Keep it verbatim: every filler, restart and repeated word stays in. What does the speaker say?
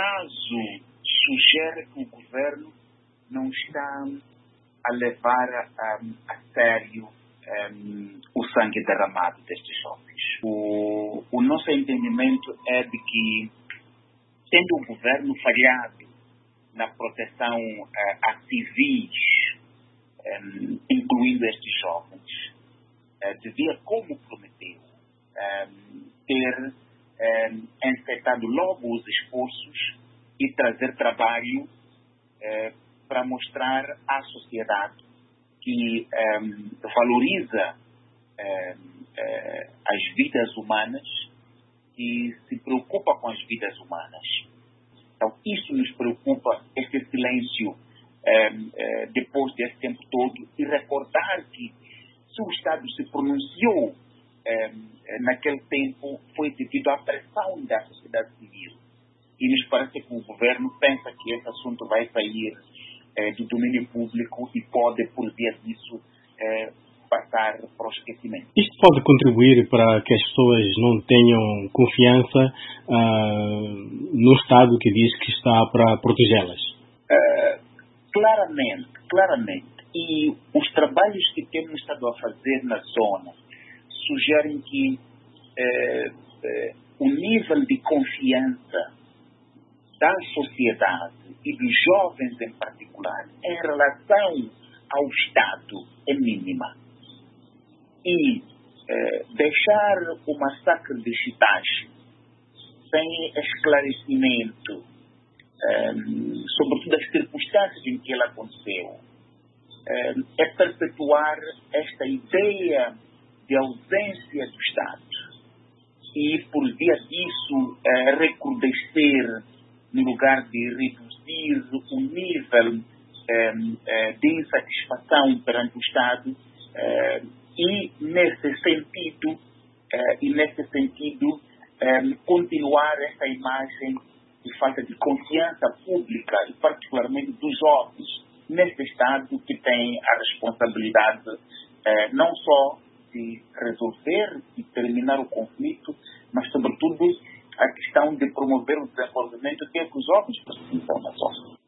caso sugere que o governo não está a levar um, a sério um, o sangue derramado destes jovens. O, o nosso entendimento é de que, tendo o governo falhado na proteção uh, a civis, um, incluindo estes jovens, uh, devia, como prometeu, um, ter um, encetado logo os esforços e trazer trabalho uh, para mostrar à sociedade que um, valoriza um, uh, as vidas humanas e se preocupa com as vidas humanas. Então, isso nos preocupa, este silêncio um, uh, depois desse tempo todo, e recordar que se o Estado se pronunciou um, naquele tempo, foi devido à pressão da sociedade civil. E nos parece que o governo pensa que esse assunto vai sair eh, do domínio público e pode, por via disso, eh, passar para o esquecimento. Isto pode contribuir para que as pessoas não tenham confiança uh, no Estado que diz que está para protegê-las? Uh, claramente, claramente. E os trabalhos que temos estado a fazer na zona sugerem que uh, uh, o nível de confiança da sociedade e dos jovens em particular em relação ao Estado é mínima. E eh, deixar o massacre de Chitachi sem esclarecimento eh, sobre todas as circunstâncias em que ele aconteceu eh, é perpetuar esta ideia de ausência do Estado e, por via disso, eh, recrudescer no lugar de reduzir o nível eh, eh, de insatisfação perante o Estado eh, e, nesse sentido, eh, e nesse sentido eh, continuar essa imagem de falta de confiança pública e, particularmente, dos jovens neste Estado que tem a responsabilidade eh, não só de resolver e terminar o conflito, mas, sobretudo, a questão de promover o desenvolvimento que é que os jovens precisam na zona.